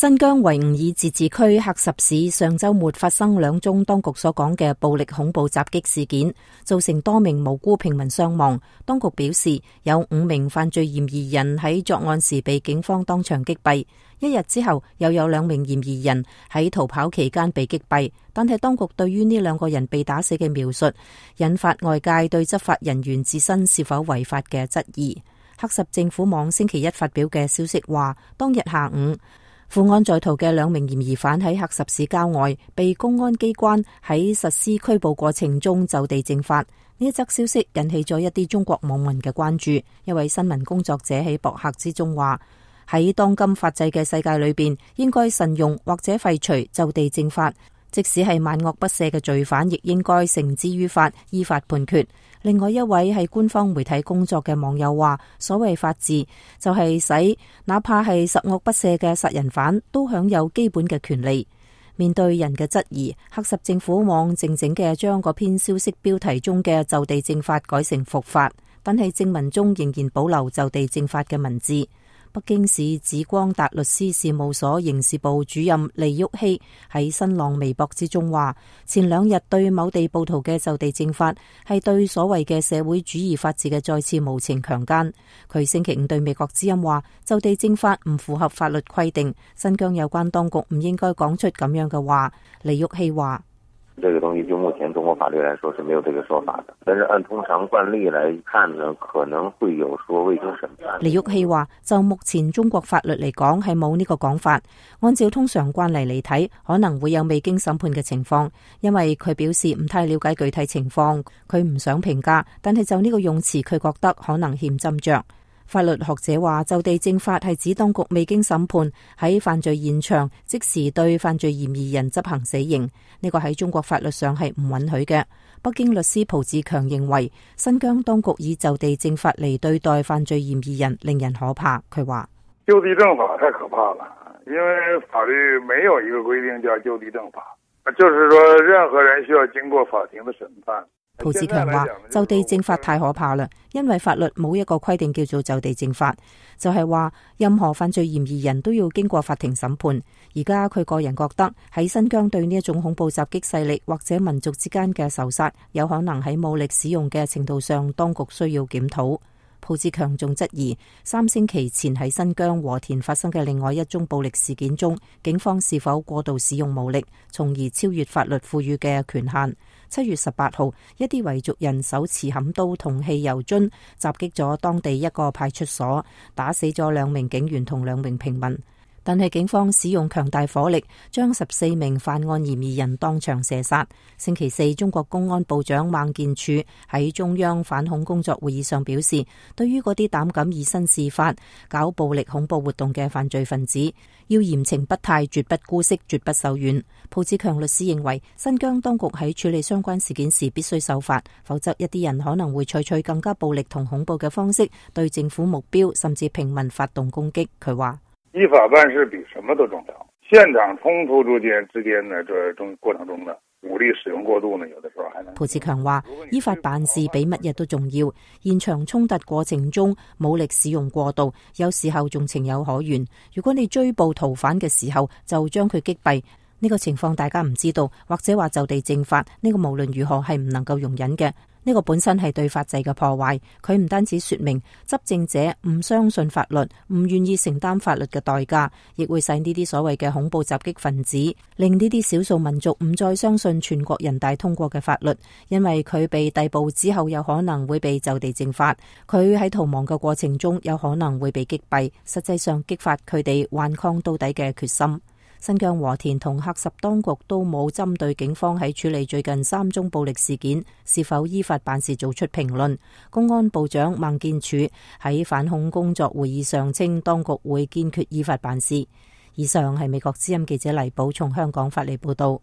新疆維吾爾自治區喀什市上周末發生2宗當局所講嘅暴力恐怖襲擊事件，造成多名無辜平民傷亡。當局表示，有5名犯罪嫌疑人喺作案時被警方當場擊斃。1日之後，又有2名嫌疑人喺逃跑期間被擊斃。但係當局對於呢2個人被打死嘅描述，引發外界對執法人員自身是否違法嘅質疑。喀什政府網星期一發表嘅消息話，當日下午，負案在逃嘅2名嫌疑犯喺喀什市郊外被公安機關喺實施拘捕過程中就地正法。呢一則消息引起咗一啲中國網民嘅關注。一位新聞工作者喺博客之中話，喺當今法制嘅世界裏邊，應該慎用或者廢除就地正法，即使係萬惡不赦嘅罪犯，亦應該繩之於法，依法判決。另外一位係官方媒體工作嘅網友話，所謂法治就係使哪怕係十惡不赦嘅殺人犯都享有基本嘅權利。面對人嘅質疑，喀什政府網靜靜嘅將嗰篇消息標題中嘅就地正法改成伏法，但係正文中仍然保留就地正法嘅文字。北京市紫光達律師事務所刑事部主任利旭希喺新浪微博之中話，前2日對某地暴徒嘅就地正法係對所謂嘅社會主義法治嘅再次無情強姦。佢星期5對美國之音話，就地正法唔符合法律規定，新疆有關當局唔應該講出咁樣嘅話。利旭希話， 這個東西就目前中國法律來說是沒有這個說法的，但是按通常慣例來看呢，可能會有說未經審判。 李玉希話，就目前中國法律嚟講係冇呢個講法，按照通常慣例嚟睇，可能會有未經審判嘅情況。因為佢表示唔太了解具體情況，佢唔想評價，但係就呢個用詞，佢覺得可能欠斟酌。法律學者話，就地正法係指當局未經審判喺犯罪現場即時對犯罪嫌疑人執行死刑，呢個喺中國法律上係唔允許嘅。北京律師蒲志強認為，新疆當局以就地正法嚟對待犯罪嫌疑人令人可怕。佢話， 就地正法太可怕了，因為法律沒有一個規定叫就地正法，就是說任何人需要經過法庭的審判。 蒲志強話，就地正法太可怕啦，因為法律冇一個規定叫做就地正法，就係話任何犯罪嫌疑人都要經過法庭審判。而家佢個人覺得喺新疆對呢一種恐怖襲擊勢力或者民族之間嘅仇殺，有可能喺武力使用嘅程度上，當局需要檢討。蒲志強仲質疑3星期前喺新疆和田發生嘅另外一宗暴力事件中，警方是否過度使用武力，從而超越法律賦予嘅權限。7月18號，一啲維族人手持砍刀同汽油樽襲擊咗當地一個派出所，打死咗2名警員同2名平民。但係警方使用強大火力，將14名犯案嫌疑人當場射殺。星期4，中國公安部長孟建柱喺中央反恐工作會議上表示，對於嗰啲膽敢以身試法搞暴力恐怖活動嘅犯罪分子，要嚴懲不貸，絕不姑息，絕不手軟。蒲志強律師認為，新疆當局喺處理相關事件時必須守法，否則一啲人可能會採取更加暴力同恐怖嘅方式對政府目標甚至平民發動攻擊。佢話， 依法辦事比什麼都重要。現場衝突之間呢，這種過程中呢，武力使用過度呢，有的時候還能。 蒲志強話，依法辦事比乜嘢都重要。現場衝突過程中武力使用過度，有時候仲情有可原。如果你追捕逃犯嘅時候就將佢擊斃，呢個情況大家唔知道，或者話就地正法，呢個無論如何係唔能夠容忍嘅。呢個本身係對法制嘅破壞，佢唔單止說明執政者唔相信法律，唔願意承擔法律嘅代價，亦會使呢啲所謂嘅恐怖襲擊分子，令呢啲少數民族唔再相信全國人大通過嘅法律，因為佢被逮捕之後有可能會被就地正法，佢喺逃亡嘅過程中有可能會被擊斃，實際上激發佢哋頑抗到底嘅決心。新疆和田同喀什當局都冇針對警方喺處理最近3宗暴力事件是否依法辦事做出評論。公安部長孟建柱喺反恐工作會議上稱，當局會堅決依法辦事。以上係美國之音記者黎寶從香港發嚟報道。